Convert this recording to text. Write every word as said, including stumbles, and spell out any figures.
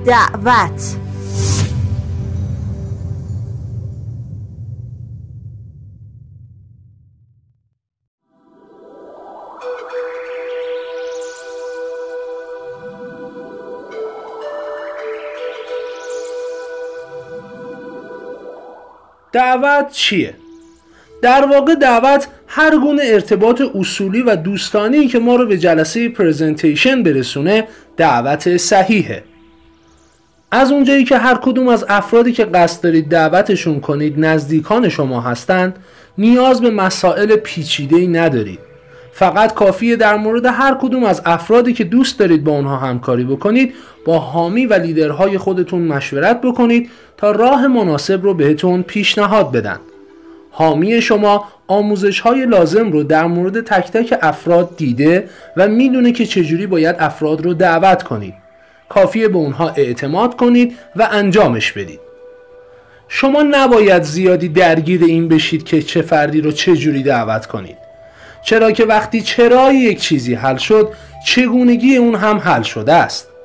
دعوت. دعوت چیه؟ در واقع دعوت هر گونه ارتباط اصولی و دوستانی که ما رو به جلسه پرزنتیشن برسونه دعوت صحیحه. از اونجایی که هر کدوم از افرادی که قصد دارید دعوتشون کنید نزدیکان شما هستند، نیاز به مسائل پیچیده‌ای ندارید. فقط کافیه در مورد هر کدوم از افرادی که دوست دارید با اونها همکاری بکنید با حامی و لیدرهای خودتون مشورت بکنید تا راه مناسب رو بهتون پیشنهاد بدن. حامی شما آموزش‌های لازم رو در مورد تک تک افراد دیده و میدونه که چجوری باید افراد رو دعوت کنید. کافیه به اونها اعتماد کنید و انجامش بدید. شما نباید زیادی درگیر این بشید که چه فردی رو چجوری دعوت کنید. چرا که وقتی چرای یک چیزی حل شد، چگونگی اون هم حل شده است.